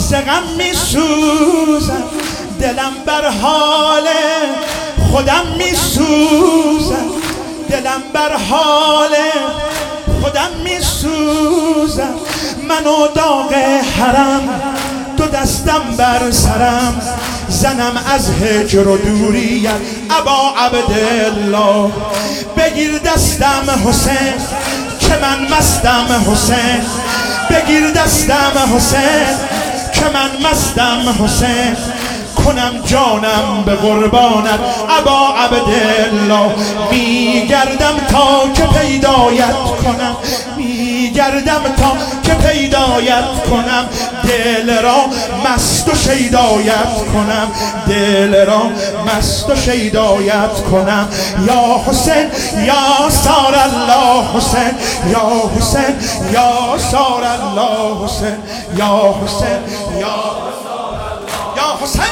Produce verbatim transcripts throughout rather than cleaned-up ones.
زغم می سوزم، دلم بر حال خودم می سوزم، دلم بر حال خودم می سوزم. من و داغ حرم دو دستم بر سرم، زنم از هجر و دوریت ابا عبدالله. بگیر دستم حسین که من مستم حسین، بگیر دستم حسین که من مستم حسین. کنم جانم به قربانت ابا عبدالله. میگردم تا که پیدایت کنم، میگردم تا که پیدایت کنم. دل را مست و شیدایت کنم، دل را مست و شیدایت کنم. یا حسین یا سار الله حسین، یا حسین یا سار الله حسین، یا حسین یا یا حسین.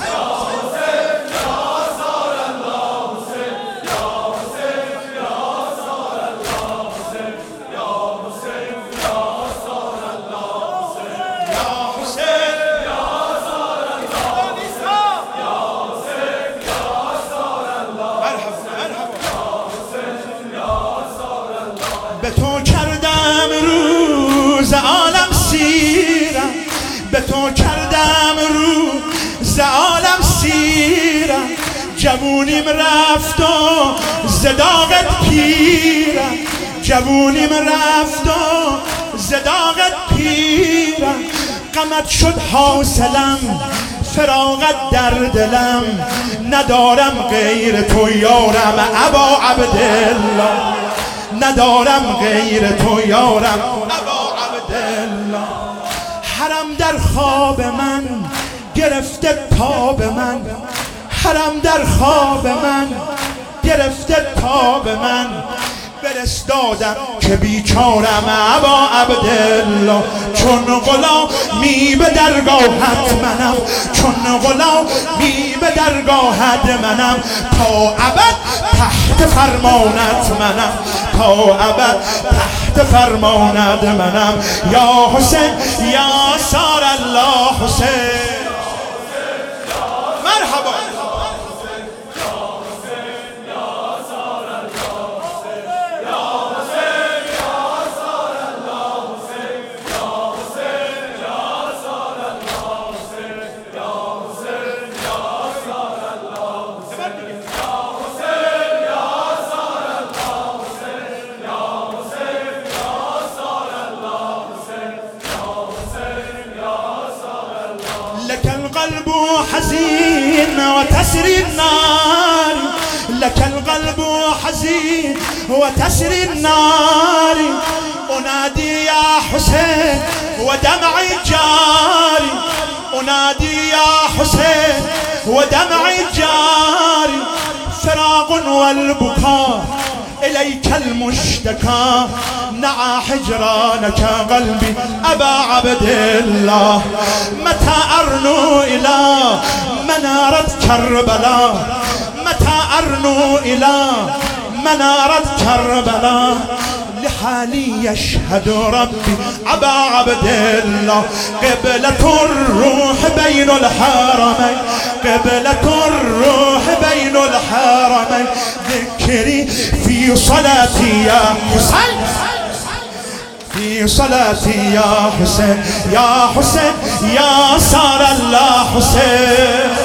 به تو کردم روز عالم سیرم، به تو کردم روز عالم سیرم. جوونیم رفت و زداغت پیرم، جوونیم رفت و زداغت پیرم. غمت شد حاصلم فراغت در دلم، ندارم غیر تو یارم ابا عبدالله، ندارم غیر تو یارم ابا عبدالله. حرم در خواب من گرفته تاب من، حرم در خواب من گرفته تاب من. فرستادم که بیچارم ابا عبدالله، چون غلامی به درگاهت منم، چون غلامی به درگاهت منم. تا ابد تحت فرمانت منم، تا ابد تحت فرمانت منم. یا حسین یا سار الله حسین. مرحبا لك القلب حزين وتسري النار، لك القلب حزين وتسري النار. أنادي يا حسين ودمعي جاري، أنادي يا حسين ودمعي جاري. فراق والبكاء إليك المشتكى، نعى حجرانك قلبي أبا عبدالله. متى أرنو إلى منارة كربلاء، متى أرنو إلى منارة كربلاء. لحالي يشهد ربي أبا عبدالله. قبلة الروح بين الحرمين، قبلة الروح بين الحرمين. ذكري في صلاتي يا حسين، في صلاتي يا حسين، يا حسين يا سار الله حسين.